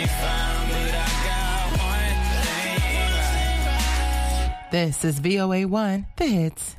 fine, but I got one thing right. This is VOA1, The Hits.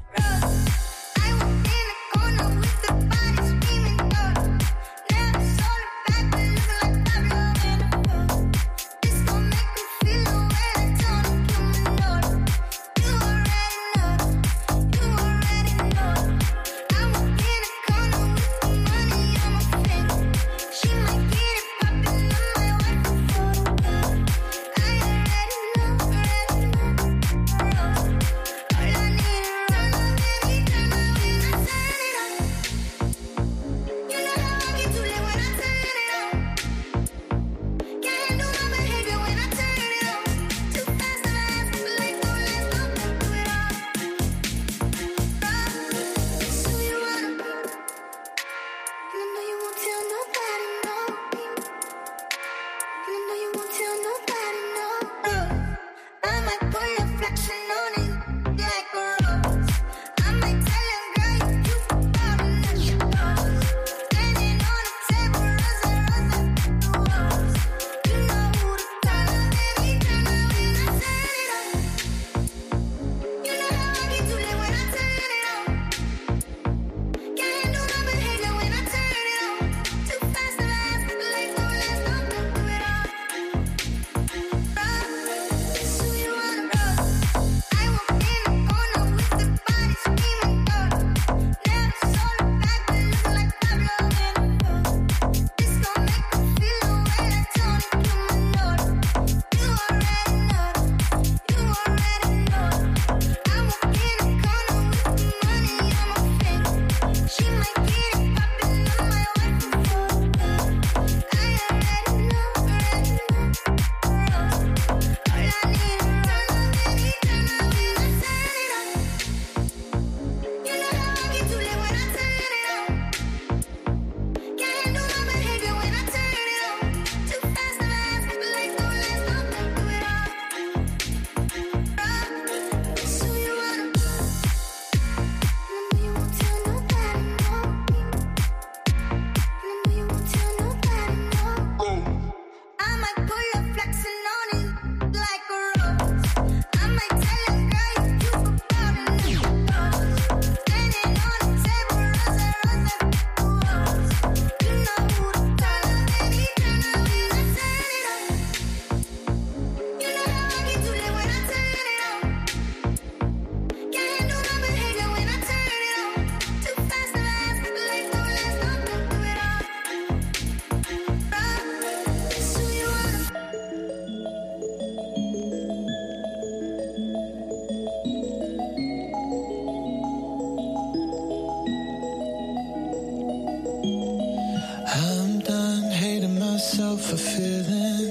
For feeling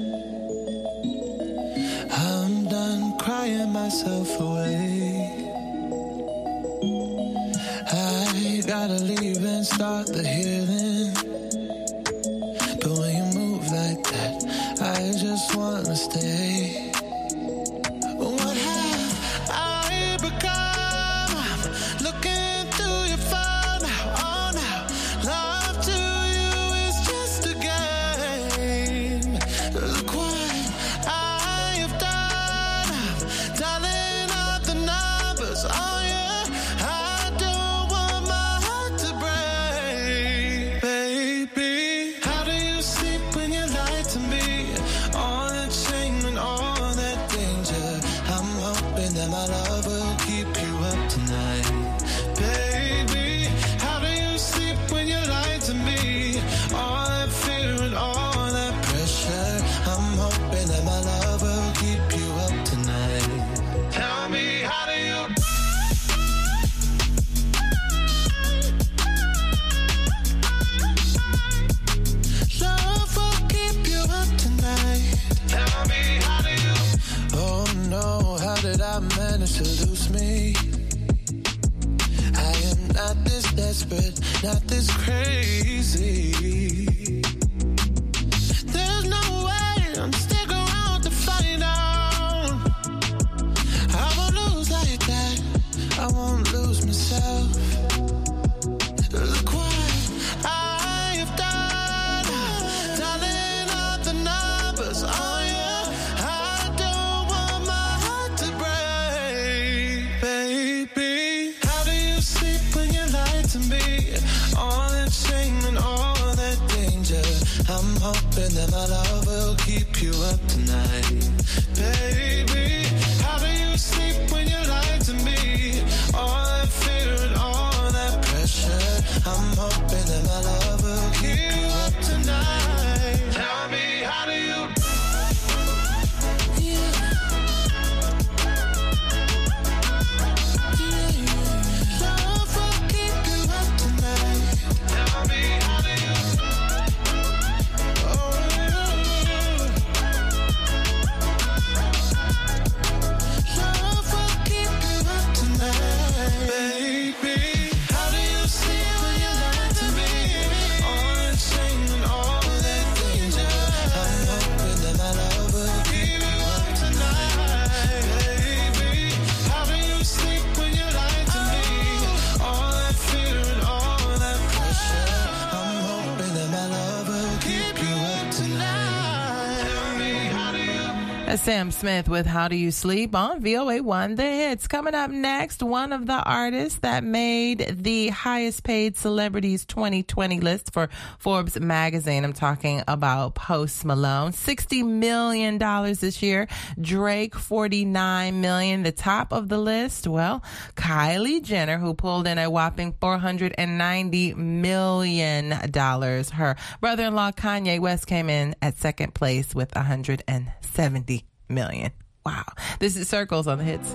I'm done crying myself away. I gotta leave and start the healing, but when you move like that I just wanna stay. What have I become? I'm looking through your phone now. Oh now, love to you is just a game. Look what I have done. I'm dialing up the numbers. Oh yeah, I don't want my heart to break. Baby, how do you sleep when you lie to me? All that shame and all that danger. I'm hoping that my love will keep you up tonight. Baby, how do you sleep when you lie to me? All that fear and all that pressure. I'm hoping that my love will keep you up tonight. Tell me, how do you? Love will keep you up tonight. Tell me, how do you? Oh no, how did I manage to lose me? I am not this desperate, not this crazy. There's no way I'm sticking around to find out. I won't lose like that, I won't lose myself. Look what I have done, dialing up the numbers. I'm hoping that my love will keep you up tonight. Baby, how do you sleep when you lie to me? All that fear and all that pressure. I'm hoping that my love will keep you up tonight. Tell me, how do you? Love will keep you up tonight. Tell me, how do you? Oh, love will keep you up tonight. Baby, how do you sleep when you lie to me? All that shame and all that danger. I'm hoping that my love will keep you up tonight. Baby, how do you sleep when you lie to me? All that fear and all that pressure. I'm hoping that my love will keep you up tonight. Tell me, how do you? That's Sam Smith with How Do You Sleep on VOA1 The Hits. Coming up next, one of the artists that made the highest paid celebrities 2020 list for Forbes magazine. I'm talking about Post Malone. $60 million this year. Drake, $49 million. The top of the list, well, Kylie Jenner, who pulled in a whopping $490 million. Her brother-in-law Kanye West came in at second place with $170 million. Wow. This is Circles on the Hits.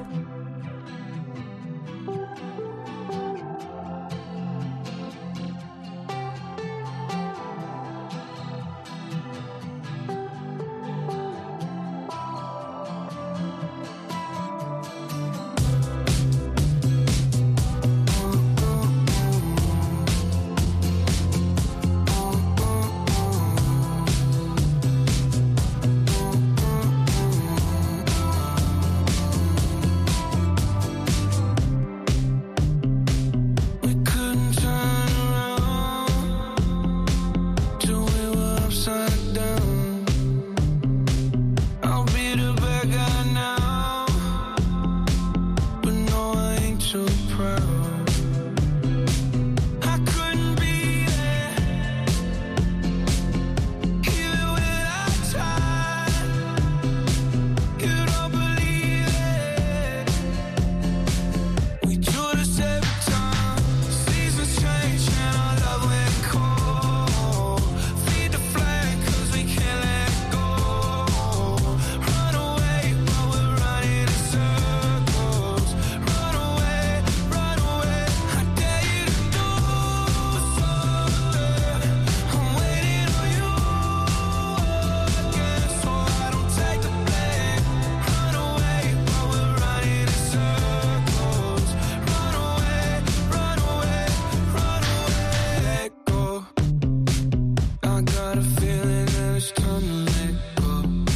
We couldn't turn around till we were upside down. I'll be the bad guy now, but no, I ain't too proud. I couldn't be there, even when I tried. You don't believe it. We do this every time. Seasons change and our love went cold. Feed the flame 'cause we can't let go. Run away while we're running in circles. Run away, run away. I dare you to do something. I'm waiting on you again, so I don't take the blame. Run away while we're running in circles. Run away, run away, run away. Let go. I got a feeling that it's time to let go.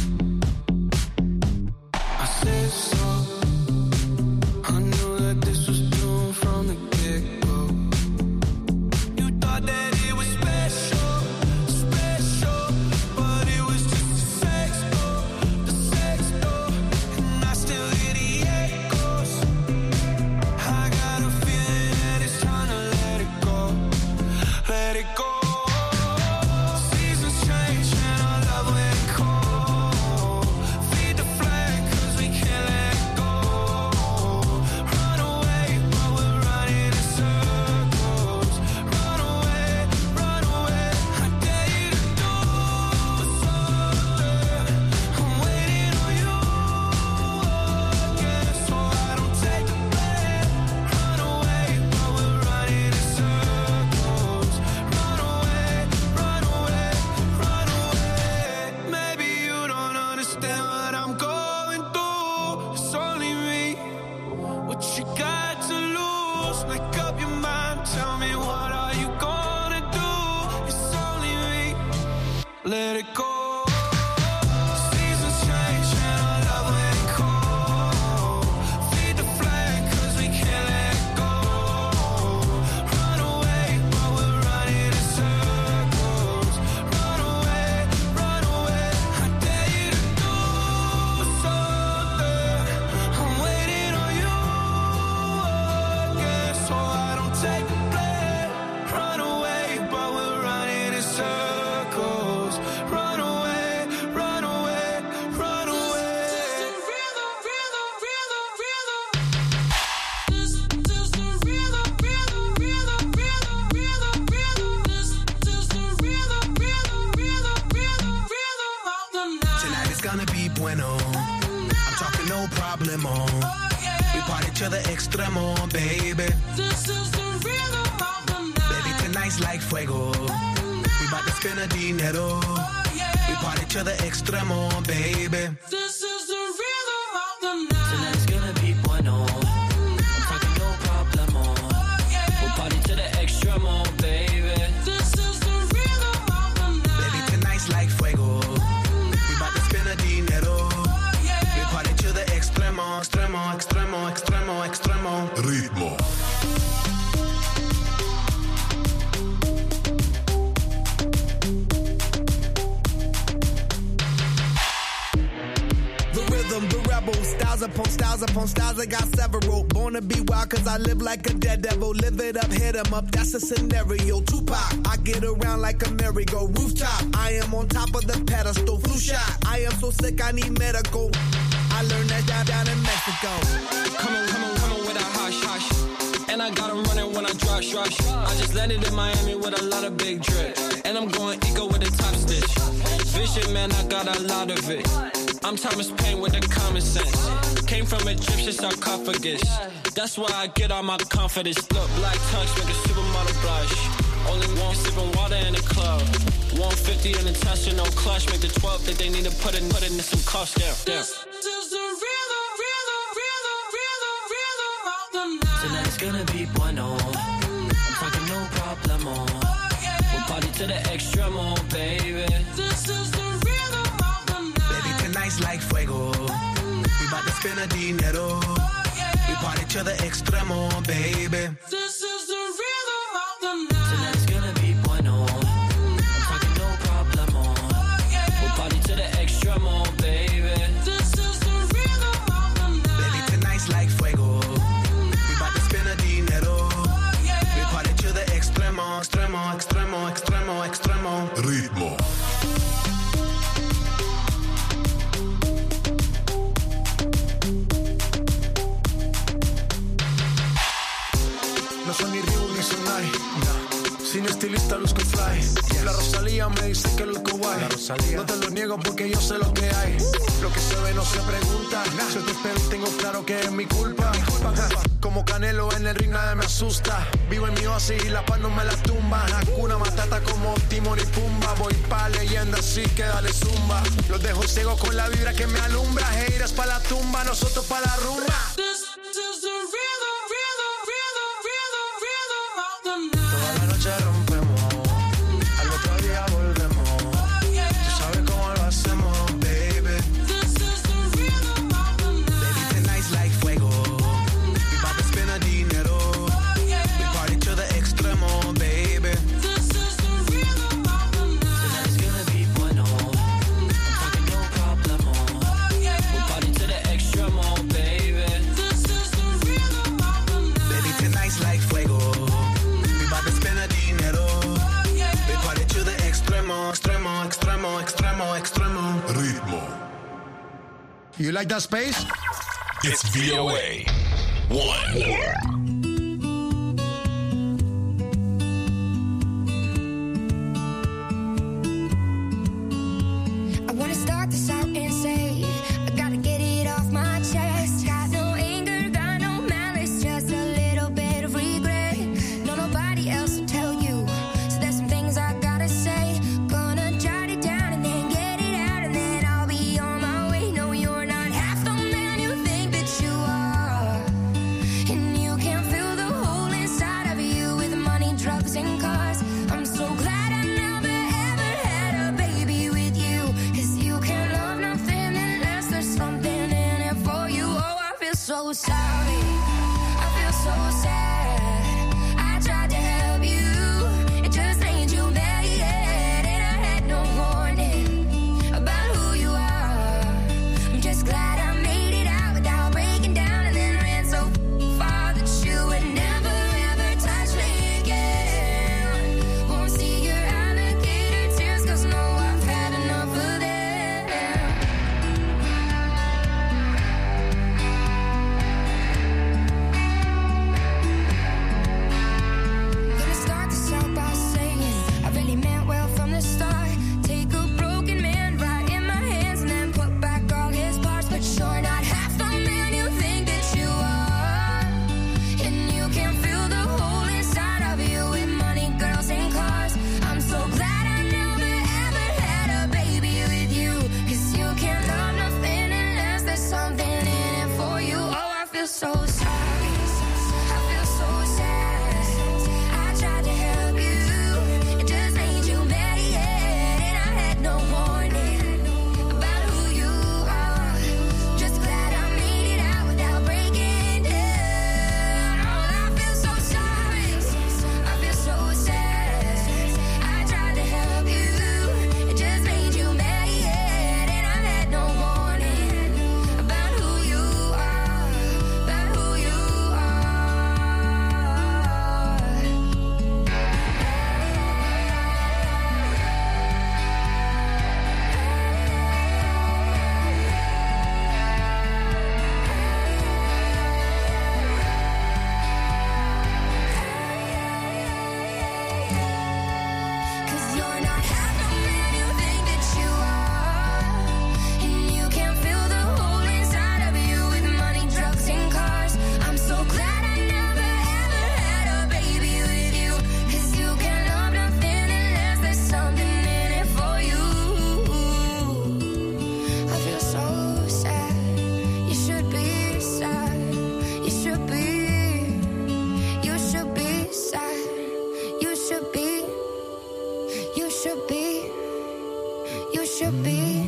I said so. I knew that this was doomed from the get-go. You thought that it was special, special, but it was just a sex door, and I still hear the echoes. I got a feeling that it's time to let it go, let it go. Seasons change and our love went cold. Feed the flame 'cause we can't let go. Run away while we're running in circles. Run away, run away. I dare you to do something. I'm waiting on you again, so I don't take the blame. Run away while we're running in circles. Run away, run away, run away. Maybe you don't understand what I'm going through. It's only me. What you got to lose? Make up your mind. Tell me, what are you gonna do? It's only me. Let it go. Seasons change and our love went cold. Feed the flame 'cause we can't let go. Run away while we're running in circles. Run away, run away. I dare you to do something. I'm waiting on you again, so I don't take the blame. Run away while we're running in circles. bueno. I'm talking no problemo. We party to the extremo, baby. This is the rhythm of the night. Baby, tonight's like fuego. We bout to spend a dinero. We party to the extremo, baby. This is the rhythm of the night. Tonight's gonna be bueno. I'm talking no problemo. We'll party to the extremo, baby. This is the rhythm of the night. Baby, tonight's like fuego. We bout to spend a dinero. We party to the extremo, extremo, extremo, extremo, extremo. Ritmo. The rebel, styles upon styles upon styles, I got several. Born to be wild cause I live like a dead devil. Live it up, hit 'em up, that's a scenario. Tupac, I get around like a merry-go. Rooftop, I am on top of the pedestal. Flu shot, I am so sick I need medical. I learned that down in Mexico. Come on with a hush, hush. And I got 'em running when I rush. I just landed in Miami with a lot of big drip. And I'm going eco with a top stitch. Vision, man, I got a lot of it. I'm Thomas Paine with the common sense. Came from Egyptian sarcophagus. That's why I get all my confidence. Look, black tux make a supermodel blush. Only one sipping water in the club. 150 in the Tesla, no clutch. Make the 12 think they need to put in some cuffs down. This is the rhythm of the night. Tonight's gonna be bueno. I'm talking no problemo. We'll party to the extremo, baby. This is the rhythm of the night. Baby, tonight's like fuego. We bout to spend a dinero. We party to the extremo, baby. This is the rhythm of the night. Tonight's gonna be bueno. I'm talking no problemo. We'll party to the extremo, baby. This is the rhythm of the night. Baby, tonight's like fuego. We bout to spend a dinero. We party to the extremo, extremo, extremo, extremo, extremo. Ritmo. No soy ni Ryu ni Sonai, nah. Sin estilista luzco fly. La Rosalía me dice que luzco guay. No te lo niego porque yo sé lo que hay. Lo que se ve no se pregunta. Si yo te espero y tengo claro que es mi culpa. Como Canelo en el ring nadie me asusta. Vivo en mi oasis y la paz no me la tumba. Hakuna Matata como Timon y Pumba. Voy pa' leyenda así que dale zumba. Los dejo ciego con la vibra que me alumbra. Heiras pa' la tumba, nosotros pa' la rumba. This is the rhythm of the night. Toda la noche rompemos, al otro día volvemos. Tú sabes cómo lo hacemos, baby. This is the rhythm of the night. Baby, tonight's like fuego. We bout to spend a dinero. We party to the extremo, baby. This is the rhythm of the night. Tonight's gonna be bueno. I'm talking no problemo. We'll party to the extremo, baby. This is the rhythm of the night. Baby, tonight's like fuego. We bout to spend a dinero. We party to the extremo, extremo, extremo, extremo, extremo. Ritmo. You like that space? It's VOA 1. I wanna start this out and say I gotta get it off my chest. Got no anger, got no malice, just a little bit of regret. No, nobody else will tell you, so there's some things I gotta say. Gonna jot it down and then get it out, and then I'll be on my way. No, you're not half the man you think that you are, and you can should be.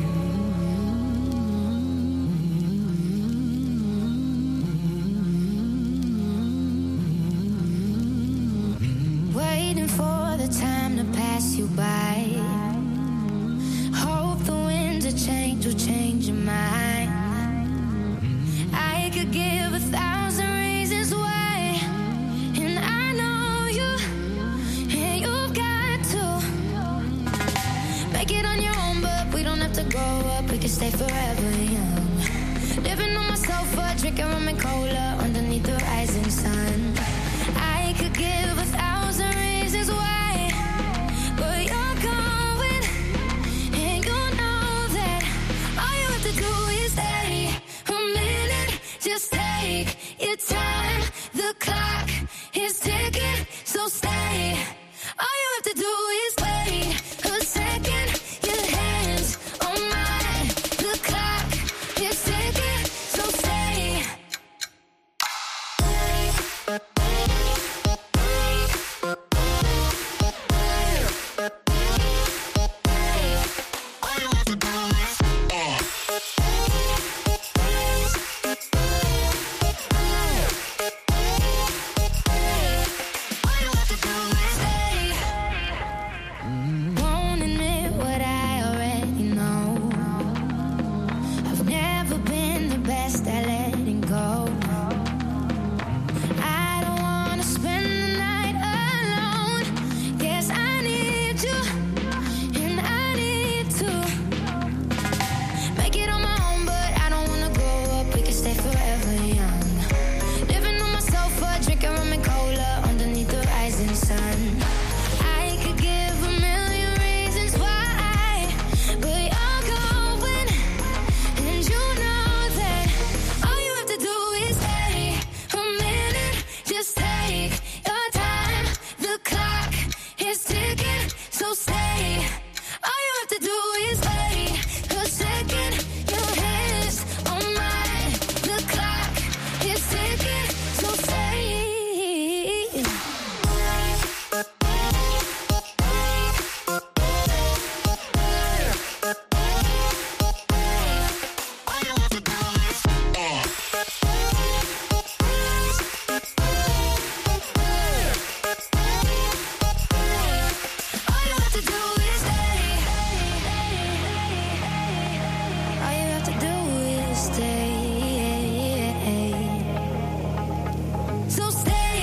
Waiting for the time to pass you by. Hope the winds of change will change your mind. I could give 1,000 reasons why, and I know you, and you've got to make it on your own, but we don't have to grow up, we can stay forever young. Living on my sofa, drinking rum and cola underneath the rising sun. I could give 1,000 reasons why, but you're going, and you know that all you have to do is stay a minute. Just take your time. The clock is ticking, so stay. All you have to do is wait a second. Your hands on mine. The clock is ticking, so stay. All you have to do is won't admit what I already know. I've never been the best at letting go. I don't wanna spend the night alone. Yes, I need you, and I need to make it on my own, but I don't wanna grow up. We can stay forever young. Living on my sofa, drinking rum and cola underneath the rising sun. I could give 1,000,000 reasons why, but you're going, and you know that all you have to do is stay a minute. Just take your time. The clock is ticking, so stay. All you have to do is wait a second. Your hands on mine. The clock is ticking, so stay. All you have to do is stay. All you have to do is stay. So stay.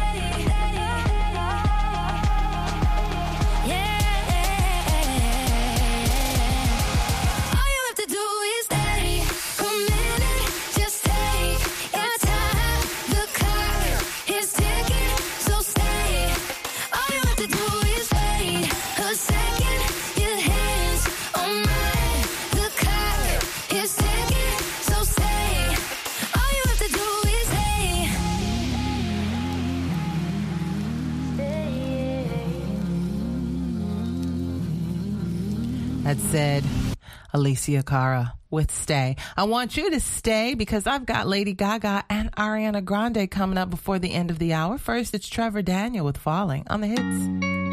Yeah. All you have to do is stay a minute. Just take your time. The clock is ticking, so stay. All you have to do is wait a second. Your hands on mine. The clock is ticking, so stay. All you have to do is stay. That said, Alicia Cara with Stay. I want you to stay because I've got Lady Gaga and Ariana Grande coming up before the end of the hour. First, it's Trevor Daniel with Falling on the Hits.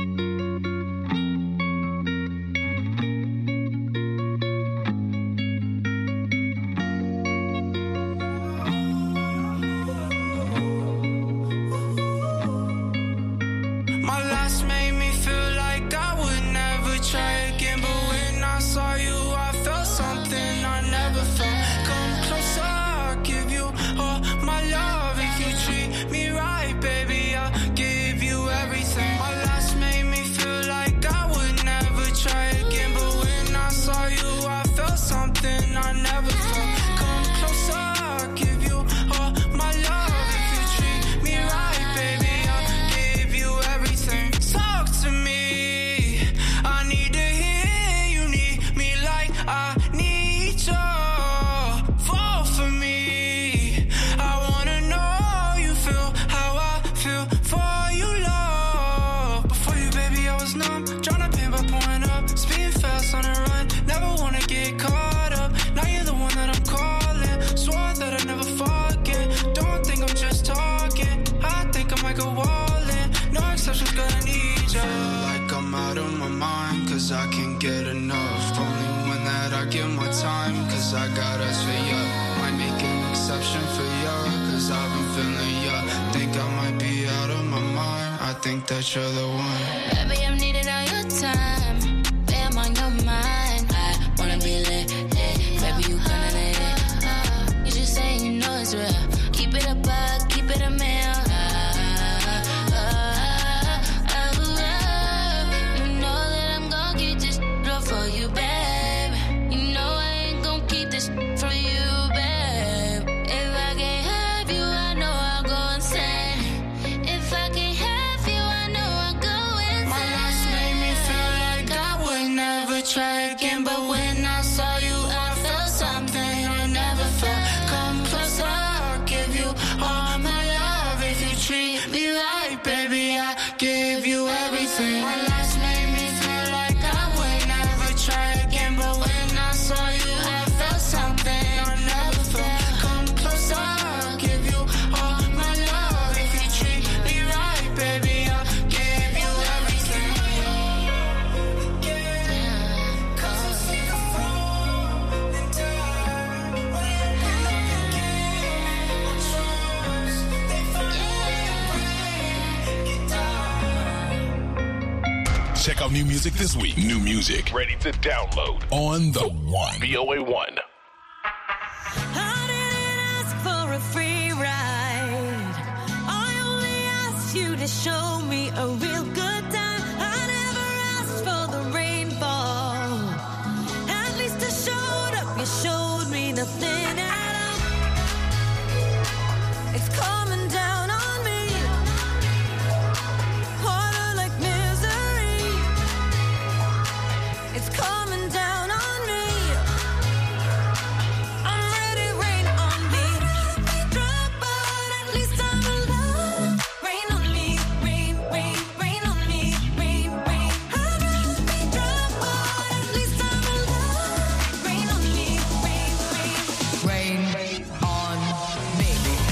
My last made me feel like I would never try again, but when I saw you, I felt something I never felt. Come closer, I'll give you all my love. If you treat me right, baby, I'll give you everything. My last made me feel like I would never try again, but when I saw you, I felt something I never felt. Come closer, I'll give you all my love. If you treat me right, baby, I'll give you everything. Talk to me, I need to hear you need me like I need you. Fall for me, I wanna know you feel how I feel for you, love. Before you, baby, I was numb, tryna pin by pouring up, speeding fast on the run, never wanna get caught up. Now you're the one that I'm calling, swore that I'd never forget. Don't think I'm just talking, I think I might go all in. No exceptions, gonna need you. Like I'm out of my mind, cause I can't get enough. Only when think that you're the one. Baby, I'm needing all your time. Baby, I'm on your mind. I wanna be lit, lit. Baby, you gonna let it. You just say you know it's real. Keep it a buck, keep it a meal. You know that I'm gon' get this love for you, babe. You know I ain't gon' keep this for you, babe. If I can't have you, I know I'll go insane. If I can't have you, I know I'll go insane. My last made me feel like I would never try again, but when I saw you, I felt something I never felt. Come closer, I'll give you all my love. If you treat me right, baby, I give you everything. My last made me feel like I would never try again, but when I saw you, I felt something I never felt. Come closer, I'll give you all my love. If you treat me right, baby, I'll give you everything. Cause I see the fall and die. Check out new music this week. New music ready to download on the One. VOA1. I didn't ask for a free ride. I only asked you to show me a real good time. I never asked for the rainfall. At least I showed up. You showed me nothing at all. It's coming down on me. Harder like misery. It's coming down on me. I'm ready, rain on me. Drop, but at least I'm alive. Rain on me, rain, rain, rain on me, rain, rain. I'd rather be drop, but at least I'm alive. Rain on me, rain, rain. Rain on me.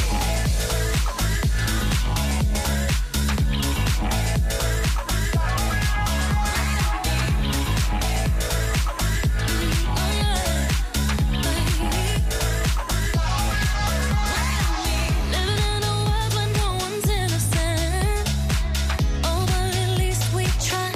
Living in a world where no one's innocent. Oh, but at least we try.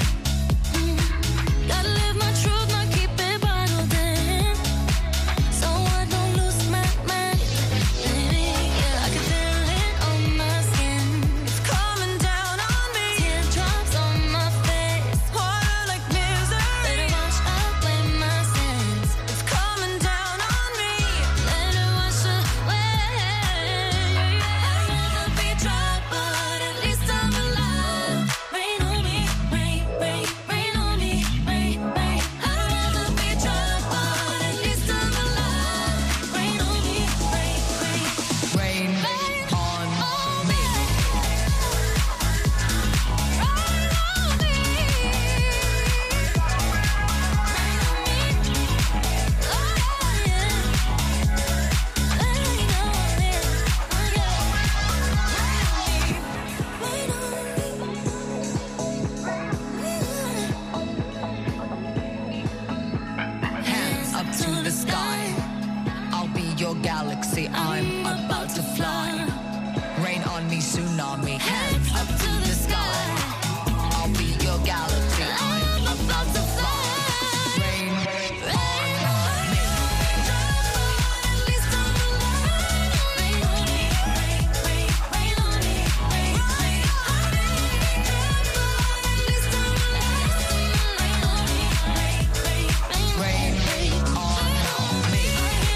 Gotta live my truth, not keep it bottled in. So I don't lose my mind. Baby, yeah, I can feel it on my skin. It's coming down on me. Teardrops on my face. Harder like misery. Let it wash away my sins. It's coming down on me. Let it wash away. I'd rather be dry, but at least I'm alive. Rain on me, rain, rain, rain on me, rain, rain. I'd rather be dry, but at least I'm alive. Rain on me, rain, rain. Rain on me. Hands up to the sky. I'll be your galaxy. I'm about to fly. Rain on me, tsunami. Hands up to the sky. I'll be your galaxy. I'm about to fly. Rain on me. Rain on me.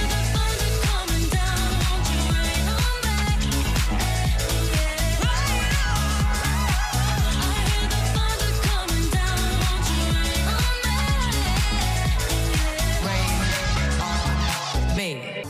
Rain on me.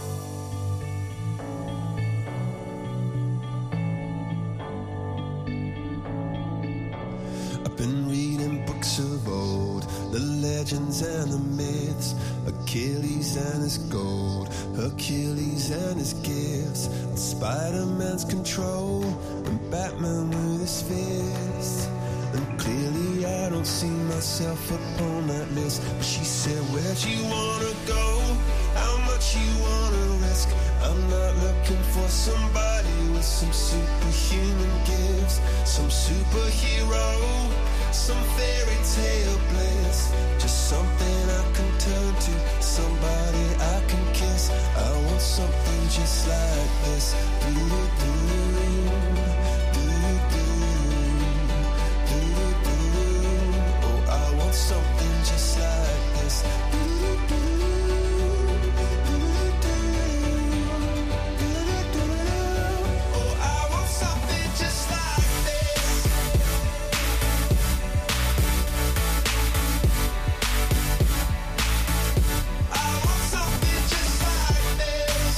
I've been reading books of old, the legends and the myths, Achilles and his gold, Hercules and his gifts, and Spider-Man's control, and Batman with his fists. And clearly I don't see myself upon that list. But she said, where'd you wanna go? How much much you wanna risk. I'm not looking for somebody with some superhuman gifts, some superhero, some fairy tale bliss. Just something I can turn to, somebody I can kiss. I want something just like this. Oh, I want something just like this. Oh, I want something just like this. I want something just like this.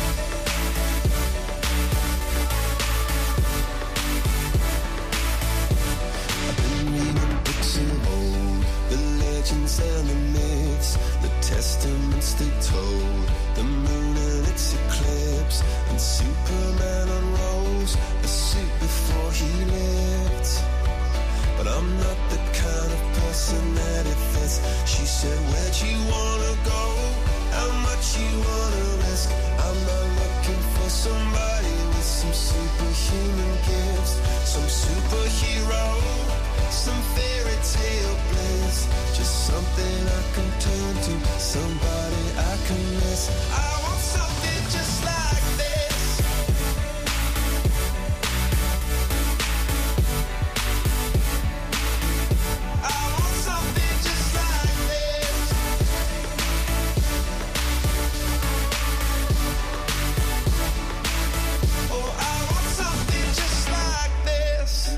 I've been reading books of old, the legends and the myths, the testaments they told, the moon and its eclipse, and Superman unrolls the suit before he lived. But I'm not the kind of person that it fits. She said, where'd you wanna go? How much you wanna risk? I'm not looking for somebody with some superhuman gifts, some superhero, some fairy tale bliss. Just something I can turn to, somebody I can miss. I want something just like this. I want something just like this. Oh, I want something just like this.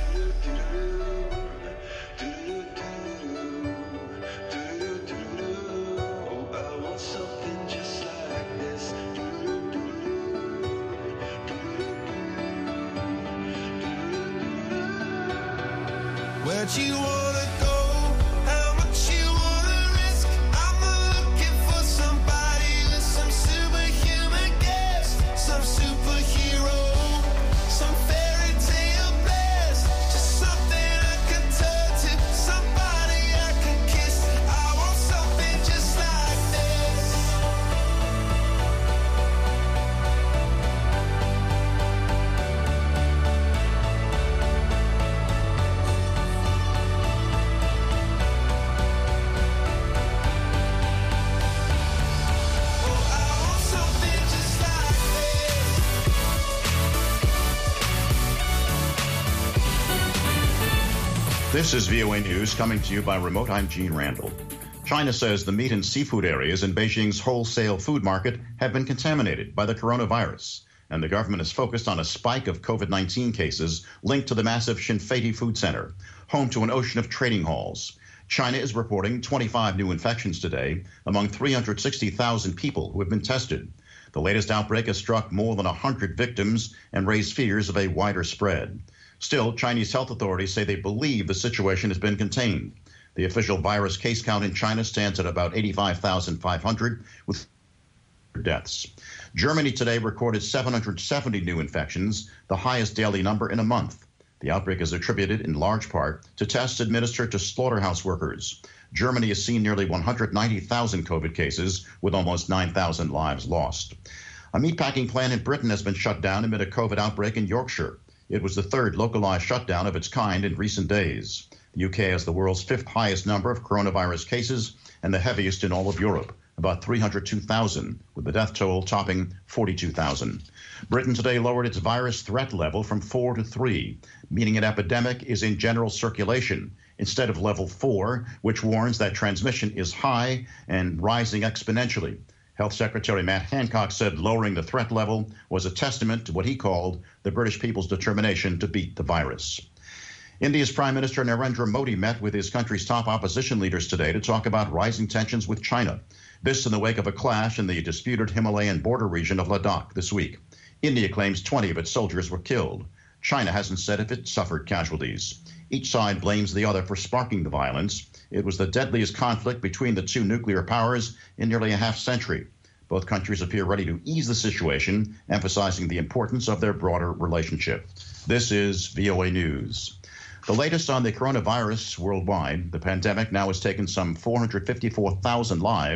Oh, I want something just like this. Where'd you wanna go? How much you wanna risk? I'm not looking for somebody with some superhuman gifts, some superhero, some fairy tale bliss. Just something I can turn to, somebody I can kiss. I want something just like this. Oh, I want something just like this. This is VOA News coming to you by remote. I'm Gene Randall. China says the meat and seafood areas in Beijing's wholesale food market have been contaminated by the coronavirus, and the government is focused on a spike of COVID-19 cases linked to the massive Xinfei Food Center, home to an ocean of trading halls. China is reporting 25 new infections today among 360,000 people who have been tested. The latest outbreak has struck more than 100 victims and raised fears of a wider spread. Still, Chinese health authorities say they believe the situation has been contained. The official virus case count in China stands at about 85,500, with deaths. Germany today recorded 770 new infections, the highest daily number in a month. The outbreak is attributed in large part to tests administered to slaughterhouse workers. Germany has seen nearly 190,000 COVID cases, with almost 9,000 lives lost. A meatpacking plant in Britain has been shut down amid a COVID outbreak in Yorkshire. It was the third localized shutdown of its kind in recent days. The UK has the world's fifth highest number of coronavirus cases and the heaviest in all of Europe, about 302,000, with the death toll topping 42,000. Britain today lowered its virus threat level from 4 to 3, meaning an epidemic is in general circulation, instead of level 4, which warns that transmission is high and rising exponentially. Health Secretary Matt Hancock said lowering the threat level was a testament to what he called the British people's determination to beat the virus. India's Prime Minister Narendra Modi met with his country's top opposition leaders today to talk about rising tensions with China. This in the wake of a clash in the disputed Himalayan border region of Ladakh this week. India claims 20 of its soldiers were killed. China hasn't said if it suffered casualties. Each side blames the other for sparking the violence. It was the deadliest conflict between the two nuclear powers in nearly a half century. Both countries appear ready to ease the situation, emphasizing the importance of their broader relationship. This is VOA News. The latest on the coronavirus worldwide, the pandemic now has taken some 454,000 lives,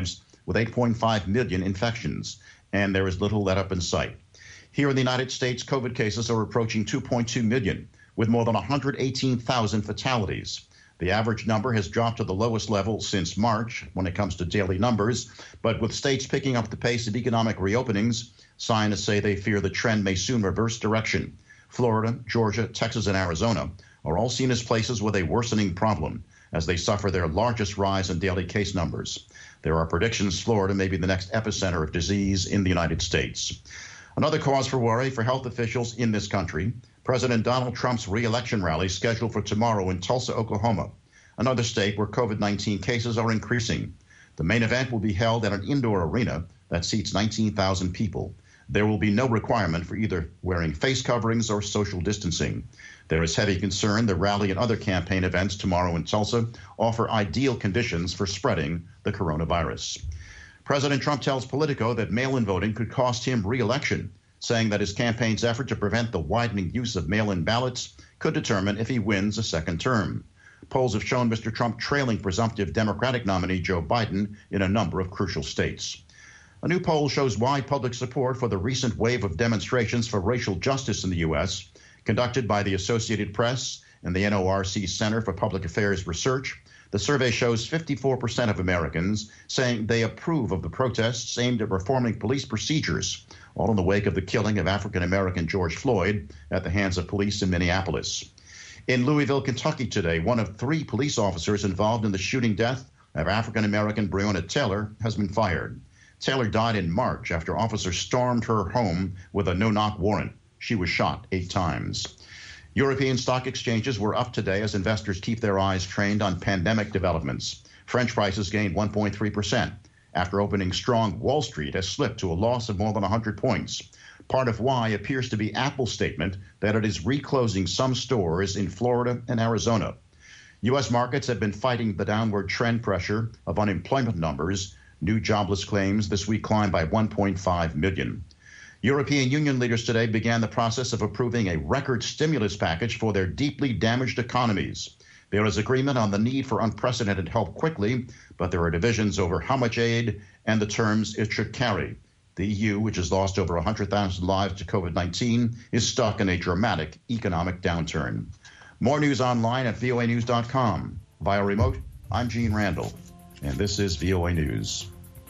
with 8.5 million infections, and there is little let-up in sight. Here in the United States, COVID cases are approaching 2.2 million, with more than 118,000 fatalities. The average number has dropped to the lowest level since March when it comes to daily numbers, but with states picking up the pace of economic reopenings, scientists say they fear the trend may soon reverse direction. Florida, Georgia, Texas, and Arizona are all seen as places with a worsening problem as they suffer their largest rise in daily case numbers. There are predictions Florida may be the next epicenter of disease in the United States. Another cause for worry for health officials in this country, President Donald Trump's re-election rally scheduled for tomorrow in Tulsa, Oklahoma, another state where COVID-19 cases are increasing. The main event will be held at an indoor arena that seats 19,000 people. There will be no requirement for either wearing face coverings or social distancing. There is heavy concern the rally and other campaign events tomorrow in Tulsa offer ideal conditions for spreading the coronavirus. President Trump tells Politico that mail-in voting could cost him re-election, saying that his campaign's effort to prevent the widening use of mail-in ballots could determine if he wins a second term. Polls have shown Mr. Trump trailing presumptive Democratic nominee Joe Biden in a number of crucial states. A new poll shows wide public support for the recent wave of demonstrations for racial justice in the U.S., conducted by the Associated Press and the NORC Center for Public Affairs Research. The survey shows 54% of Americans saying they approve of the protests aimed at reforming police procedures, all in the wake of the killing of African-American George Floyd at the hands of police in Minneapolis. In Louisville, Kentucky today, one of 3 police officers involved in the shooting death of African-American Breonna Taylor has been fired. Taylor died in March after officers stormed her home with a no-knock warrant. She was shot 8 times. European stock exchanges were up today as investors keep their eyes trained on pandemic developments. French prices gained 1.3%. After opening strong, Wall Street has slipped to a loss of more than 100 points. Part of why appears to be Apple's statement that it is reclosing some stores in Florida and Arizona. U.S. markets have been fighting the downward trend pressure of unemployment numbers. New jobless claims this week climbed by 1.5 million. European Union leaders today began the process of approving a record stimulus package for their deeply damaged economies. There is agreement on the need for unprecedented help quickly, but there are divisions over how much aid and the terms it should carry. The EU, which has lost over 100,000 lives to COVID-19, is stuck in a dramatic economic downturn. More news online at voanews.com. Via remote, I'm Gene Randall, and this is VOA News.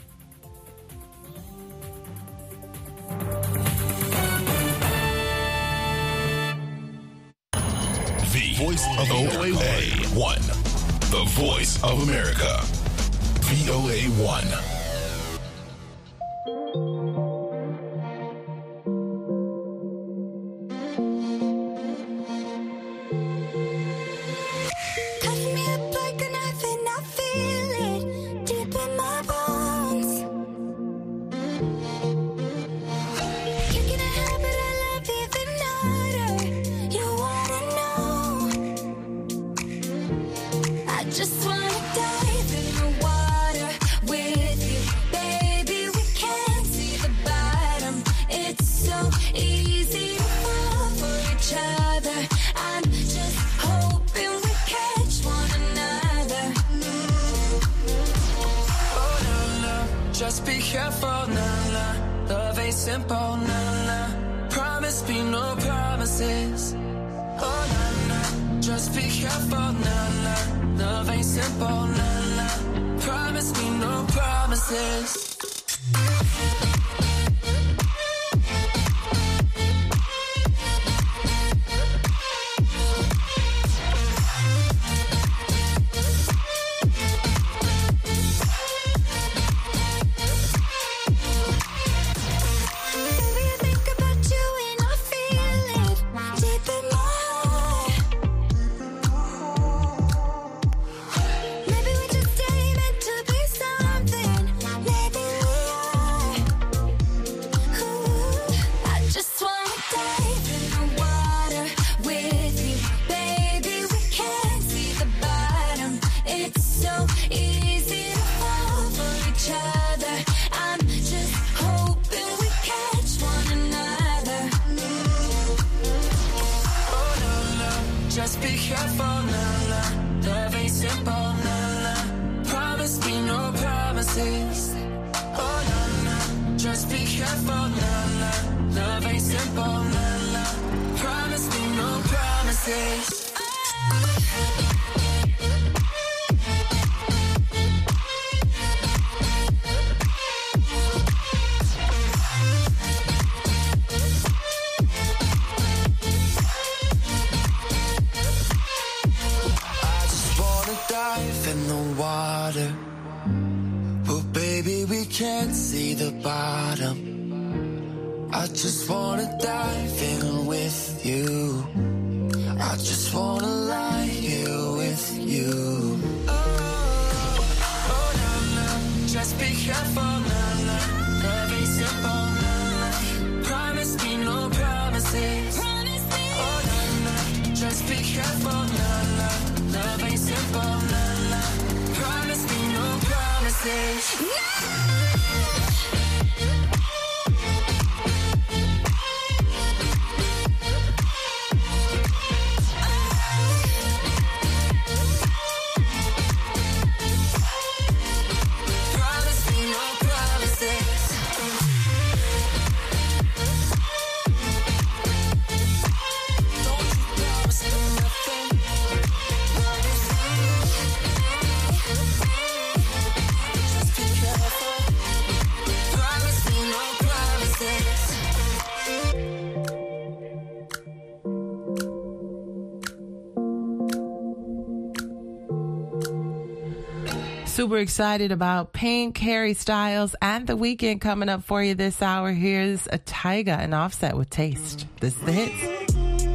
The voice of VOA1. The voice of America. VOA1. Just be careful, nah, nah. Love ain't simple, nah, nah. Promise me no promises. Oh, nah, nah. Just be careful, nah, nah. Love ain't simple, nah, nah. Promise me no promises. Maybe we just ain't meant to be something. Maybe we careful, nah, nah. Love ain't simple, nah, nah. Promise me no promises. In the water, but baby we can't see the bottom. I just wanna dive in with you. I just wanna lie here with you. Oh, nah, nah. Just be careful, nah, nah. Love ain't simple, nah, nah. Promise me no promises. Oh, nah, nah. Just be careful, nah, nah. Love ain't simple, nah, nah. Promise me no promises. No! Super excited about Pink, Harry Styles, and The Weeknd coming up for you this hour. Here's a Tyga and Offset with Taste. This is the hits.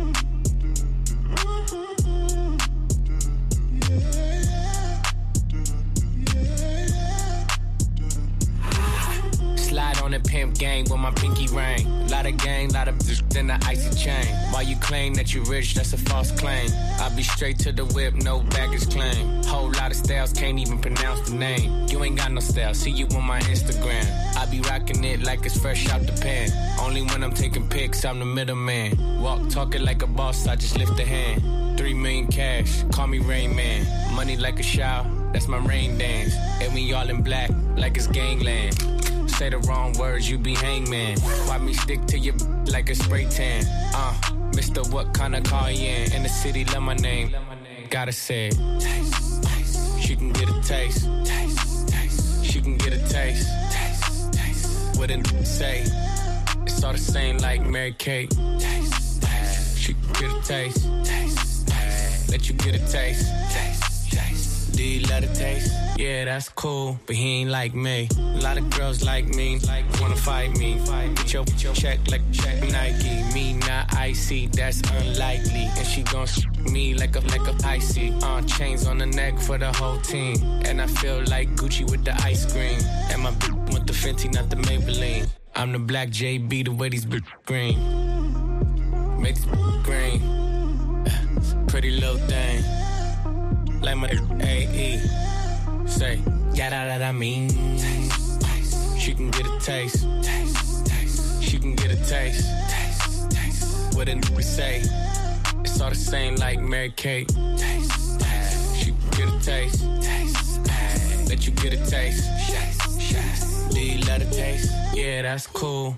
Slide on the pimp gang with my pinky ring. Lot of gang, lot of in the icy chain. While you claim that you rich, that's a false claim. I be straight to the whip, no baggage claim. Whole lot of styles, can't even pronounce the name. You ain't got no style, see you on my Instagram. I be rocking it like it's fresh out the pan. Only when I'm taking pics, I'm the middleman. Walk talking like a boss, I just lift a hand. 3 million cash, call me Rain Man. Money like a shower, that's my rain dance. And we all in black, like it's gangland. Say the wrong words, you be hangman. Why me stick to your like a spray tan? Mr. What kind of car you in the city, love my name. Gotta say it. Taste, taste. She can get a taste. Taste, taste. She can get a taste. Taste, taste. What did say? It's all the same like Mary Kate. Taste, taste. She can get a taste. Taste, taste. Let you get a taste. Taste, taste. Do you love the taste? Yeah, that's cool, but he ain't like me. A lot of girls like me, wanna fight me. Get your check like check Nike. Me not icy, that's unlikely. And she gon' me like a icy. Chains on the neck for the whole team. And I feel like Gucci with the ice cream. And my bitch with the Fenty, not the Maybelline. I'm the black JB, the way these bitch green. Make this green. Pretty little thing. Like my AE. Say, yeah, that I mean. Taste, taste. She can get a taste. Taste, taste. She can get a taste. Taste, taste. What did we say? It's all the same like Mary Kate. Taste, taste. She can get a taste. Taste, taste. Let you get a taste. Taste, taste. Do you love the taste? Yeah, that's cool.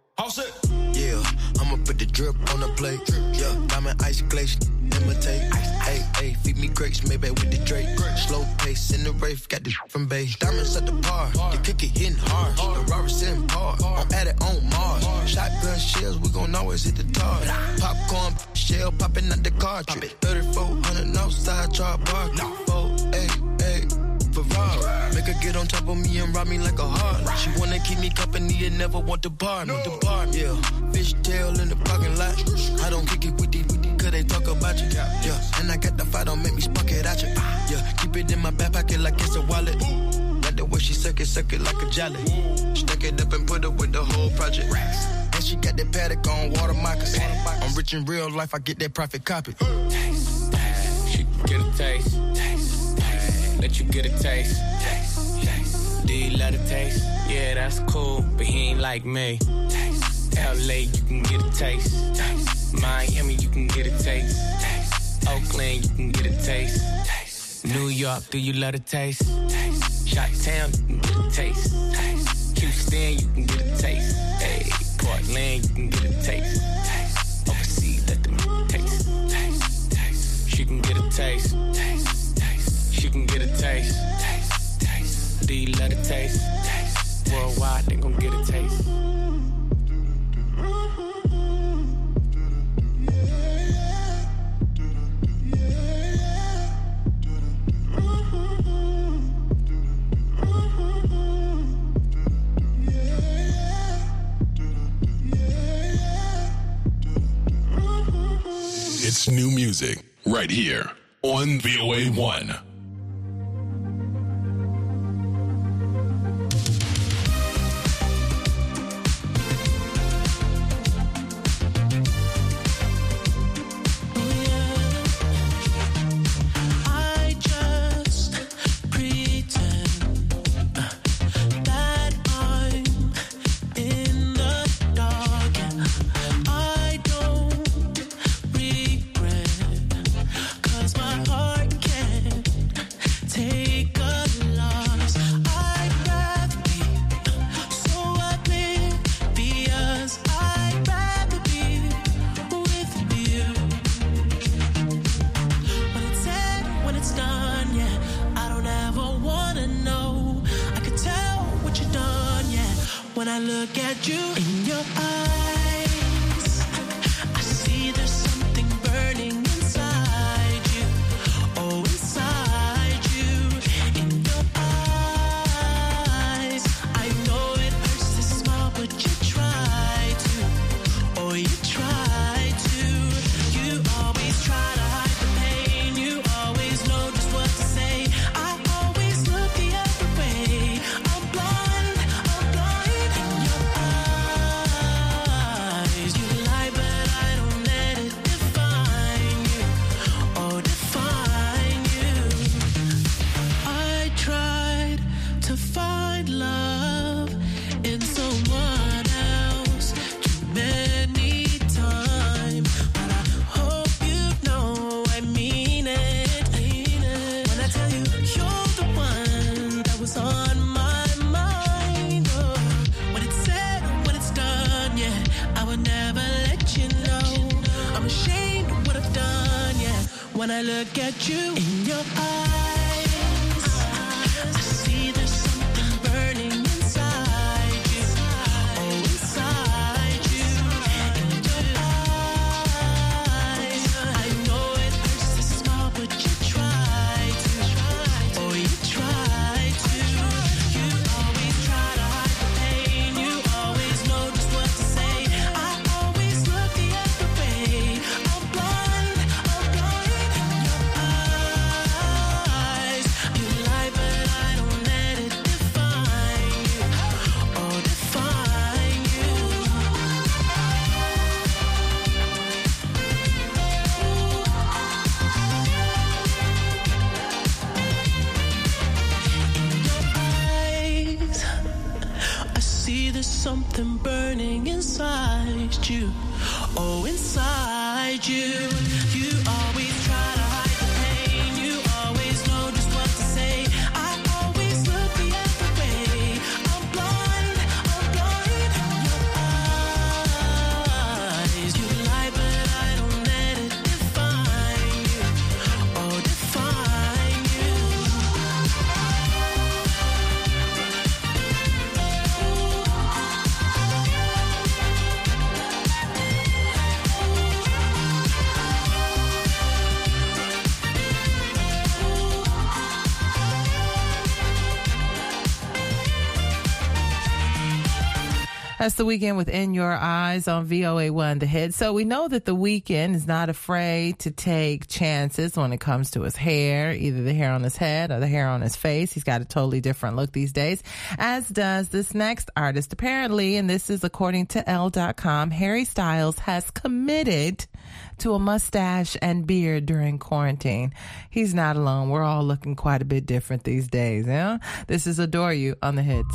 Yeah, I'ma put the drip on the plate. Yeah, diamond ice glaze, imitate. Hey, hey, feed me grapes, maybe with the Drake. Slow pace in the Wraith, got the from base. Diamonds at the bar, the cookie hitting hard. The Robert sitting hard, I'm at it on Mars. Shotgun shells, we gon' always hit the tar. Popcorn shell popping out the cartridge. 3400 outside, try bar. 488 Ferrari. Make her get on top of me and rob me like a heart. She wanna keep me company and never want to bar me. Yeah, fish tail in the parking lot. I don't kick it with these, cause they talk about you. Yeah, and I got the fight, don't make me spark it at you. Yeah, keep it in my back pocket like it's a wallet. Like the way she suck it like a jelly. Stack it up and put it with the whole project. And she got that paddock on water moccasins. I'm rich in real life, I get that profit copy. Taste, taste. She can get a taste. Taste, taste. Let you get a taste. Taste, taste. Do you love the taste? Yeah, that's cool, but he ain't like me. Taste, LA, you can get a taste. Taste. Miami, you can get a taste. Taste. Oakland, you can get a taste. Taste. New York, do you love the taste? Taste. Chi-Town, you can get a taste. Taste. Houston, you can get a taste. Hey, Portland, you can get a taste. Overseas, let them taste. She can get a taste. She can get a taste. Do you let it taste? Worldwide, they gon' get a taste. It's new music right here on VOA1. I just pretend that I'm in the dark. I don't regret, 'cause my heart can't take a loss. I'd rather be so oblivious. I'd rather be with you. When it's said, when it's done, yeah, I don't ever wanna know. I could tell what you've done, yeah, when I look at you in your eyes. I see there's something burning inside you. Oh, inside you, in your eyes. I know it hurts to smile, but you try to. Oh, you try to. You always try to hide the pain. You always know just what to say. I always look the other way. I'm blind in your eyes. You lie, but I don't let it define you. Oh, define you. I tried to find love in someone else too many times, but I hope you know I mean it. When I tell you you're the one that was on my mind. Oh, when it's said, when it's done, yeah, I would never let you know. I'm ashamed of what I've done, yeah, when I look at you in your eyes. I see there's something burning inside you. Oh, inside you, in your eyes. I know it hurts to smile, but you try to. Oh, you try to. You always try to hide the pain. You always know just what to say. I always look the other way. I'm blind in your eyes. You lie, but I don't let it define you. Oh, define you. Eyes, I see there's something burning inside you. Oh, inside you. You always try to hide the pain. You always know just what to say. I always look the other way. I'm blind in your eyes. You lie, but I don't let it define you. Oh, define you. That's The Weeknd with In Your Eyes on VOA1 The Hit. So we know that The Weeknd is not afraid to take chances when it comes to his hair, either the hair on his head or the hair on his face. He's got a totally different look these days, as does this next artist. Apparently, and this is according to Elle.com, Harry Styles has committed to a mustache and beard during quarantine. He's not alone. We're all looking quite a bit different these days. Yeah? This is Adore You on The Hits.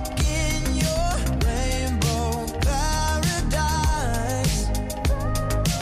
Walk in your rainbow paradise.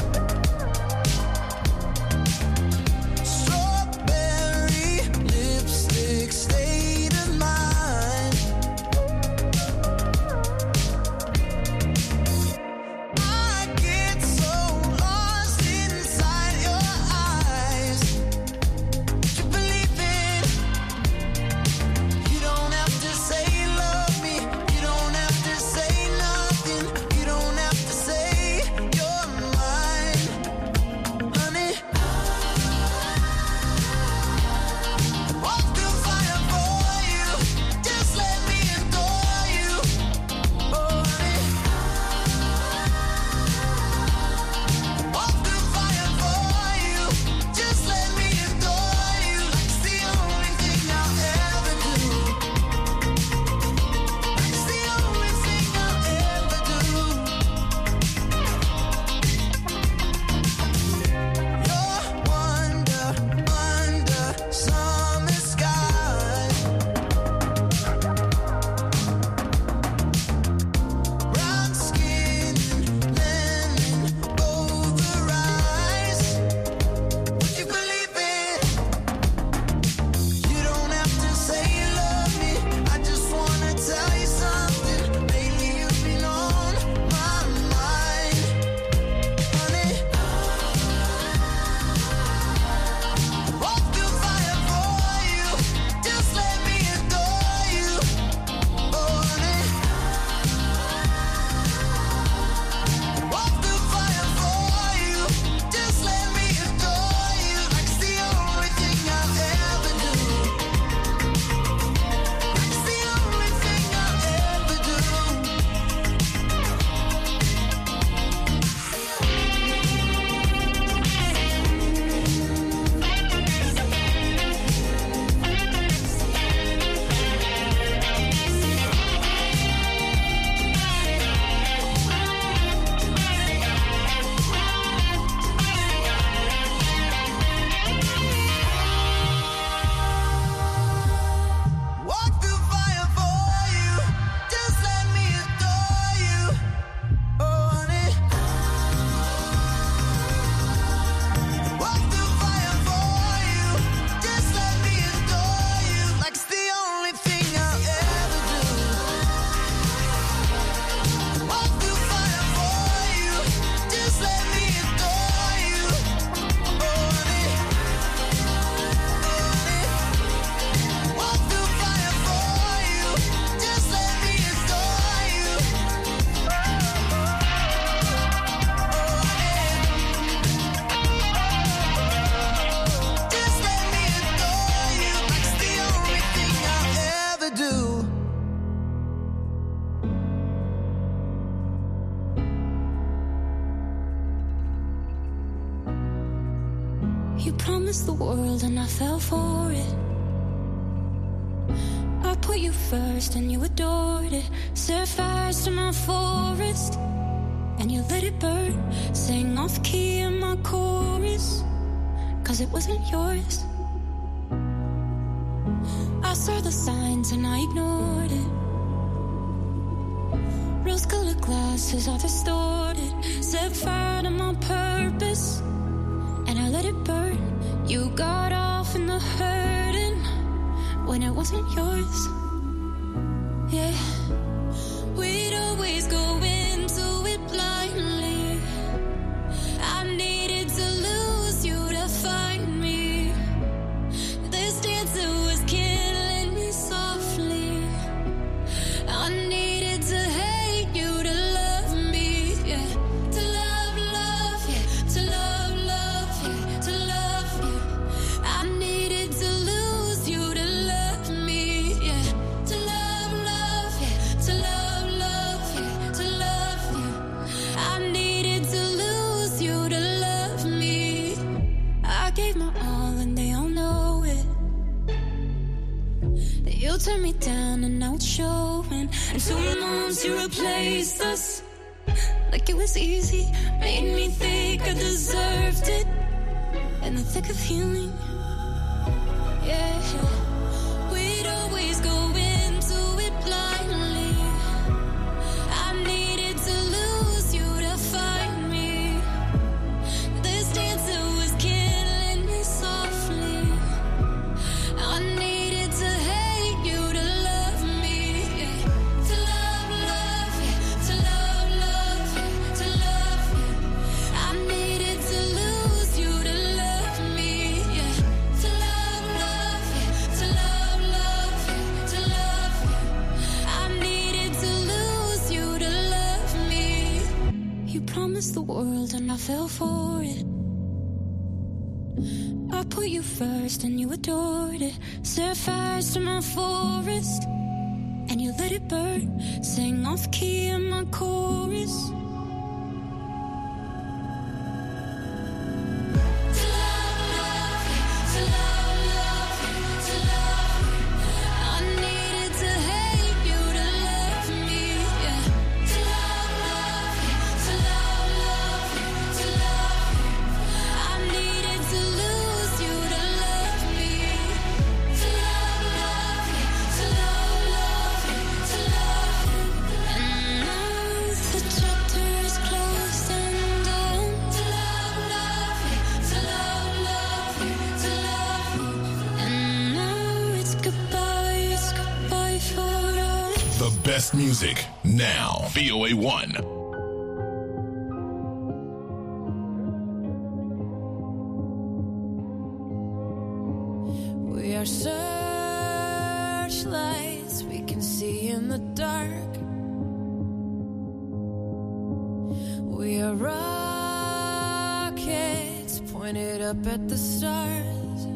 You promised the world and I fell for it. I put you first and you adored it. Set fires to my forest and you let it burn. Sang off key in my chorus, 'cause it wasn't yours. I saw the signs and I ignored it. Rose-colored glasses are distorted. Set fire to my purpose and I let it burn. You got off in the hurting when it wasn't yours. Yeah, we'd always go into it blindly. I needed to lose you to find me. This dancer was killing me softly. I needed to hate you to love me, yeah. To love, yeah. To love, yeah. To love you. I needed to lose you to love me, yeah. To love, yeah. To love, yeah. To love you. I needed to lose you to love me. I gave my all and they all know it. You turned me down and now it's showing. And 2 months you replaced us like it was easy. Made me think I deserved it. In the thick of healing, yeah. We'd always go into it blindly. I needed to lose you to find me. This dancer was killing me softly. I needed to hate you to love me, yeah. To love, yeah. To love, yeah. To love you. I needed to lose you to love me, yeah. To love, yeah. To love, yeah. To love you. I needed to lose you to love me. You promised the world and I fell for it. I put you first and you adored it. Set fires to my forest and you let it burn. Sang off key in my chorus. To love, to love, to love. I needed to hate you to love me, yeah. To love, to love, to love. I needed to lose you to love me. To love, to love, to love. And now the chapter is closed and done. To love, to love, to love. And now it's goodbye for us. The best music now. VOA1. We are searchlights we can see in the dark. We are rockets pointed up at the stars.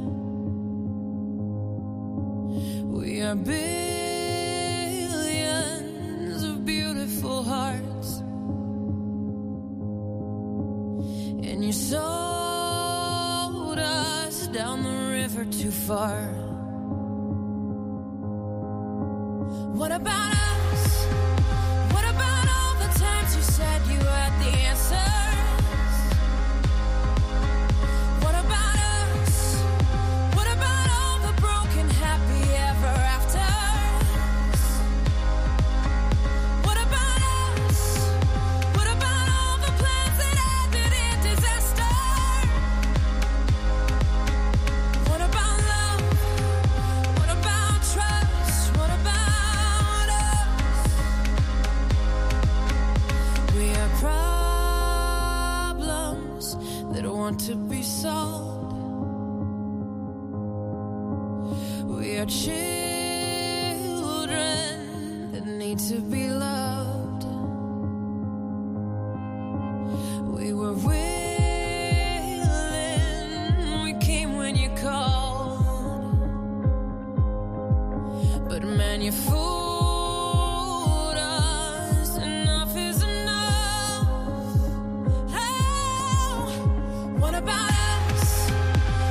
We are billions of beautiful hearts. And you sold us down the river too far. What about us? What about all the times you said you had the answers? What about us? What about all the broken happy ever afters? What about us? What about all the plans that ended in disaster? What about love? What about trust? What about us? We are problems that want to be solved. We are children that need to be loved. We were willing, we came when you called. But man, you fooled us. Enough is enough. Oh, what about us?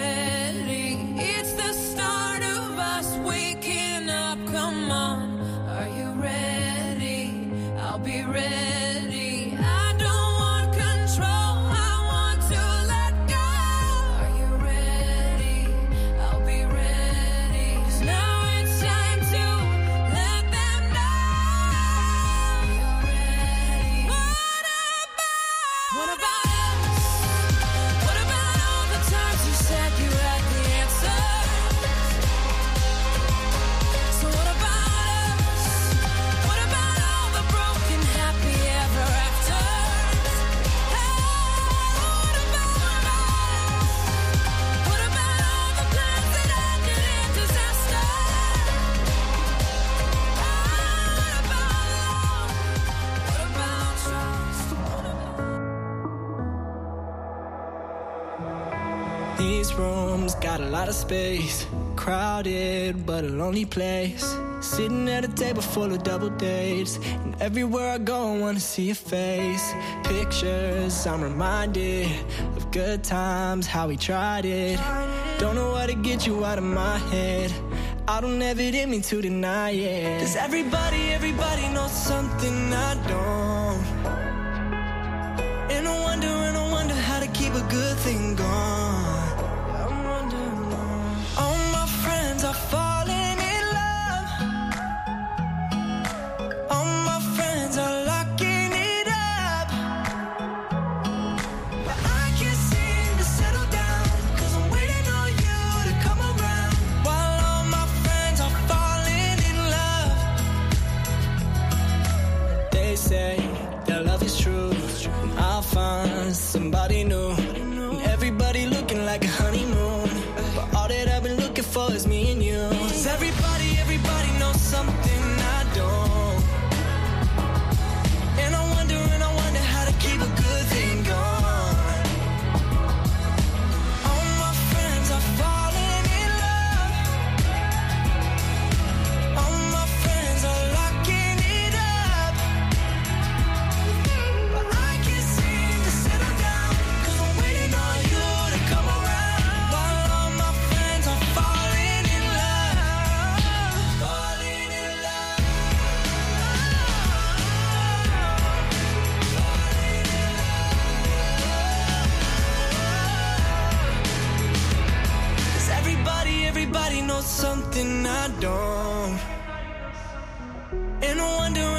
ready? It's the start of us waking up. Come on, are you ready? I'll be ready. I don't want control, I want to let go. Are you ready? I'll be ready. 'Cause now it's time to let them know you're ready. What about us? What about all the times you said you had the answer? So what about us? What about all the broken happy ever after? What about us? What about all the plans that ended in disaster? What about love? What about trust? These rooms got a lot of space, crowded but a lonely place. Sitting at a table full of double dates, and everywhere I go I wanna see your face. Pictures, I'm reminded of good times, how we tried it. Don't know how to get you out of my head, I don't ever did mean to deny it. Does everybody knows something I don't? And I wonder how to keep a good thing going. I'm wondering, all my friends are falling in love. All my friends are locking it up. But I can't seem to settle down, 'cause I'm waiting on you to come around. While all my friends are falling in love. They say that love is true, and I'll find somebody new. And everybody looking like a honeymoon, but all that I've been looking for is me and you. 'Cause everybody knows something I don't. And I wonder how to keep a good thing going. All my friends are falling in love. All my friends are locking it up. But I can't seem to settle down, 'cause I'm waiting on you to come around. While all my friends are falling in love. Falling in love. Falling in love. 'Cause everybody knows something I don't. And I